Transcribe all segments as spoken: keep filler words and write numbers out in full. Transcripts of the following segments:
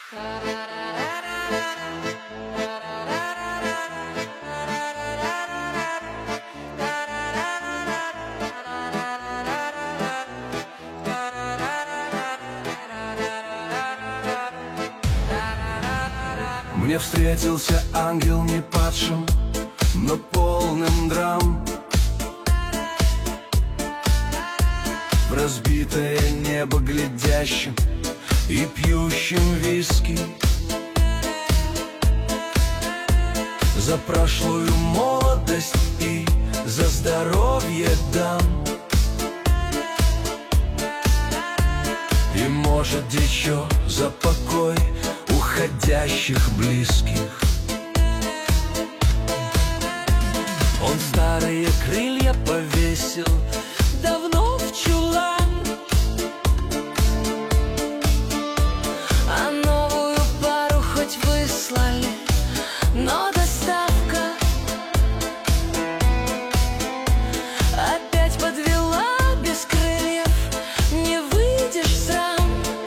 Мне встретился ангел не падшим, но полным драм. В разбитое небо глядящим и пьющим виски. За прошлую молодость и за здоровье дам. И может еще за покой уходящих близких. Он старые крылья повесил давно в чулан, а новую пару хоть выслали, но доставка опять подвела. Без крыльев не выйдешь сам.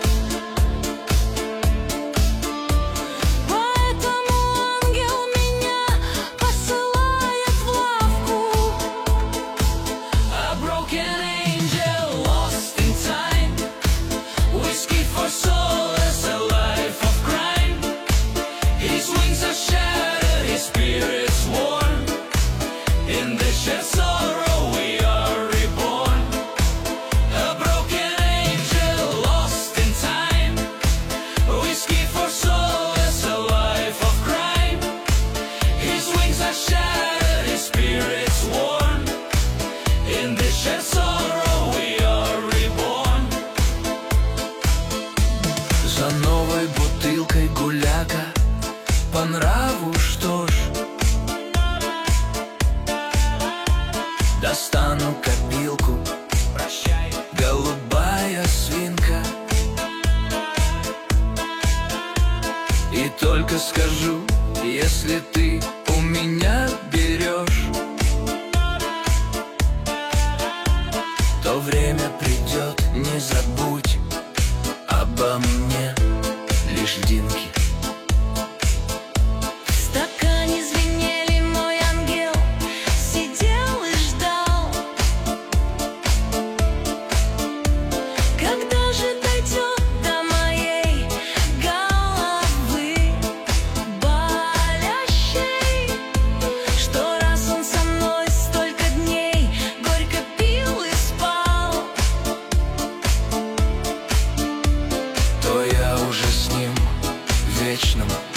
За новой бутылкой гуляка по нраву, что ж, достану копилку, прощай, голубая свинка, и только скажу, если ты у меня берешь, то время придет, не забудь обо мне льдинки. В стакане звенели, мой ангел сидел и ждал, когда же дойдет до моей головы болящей, что раз он со мной столько дней горько пил и спал, то я уже с ним вечным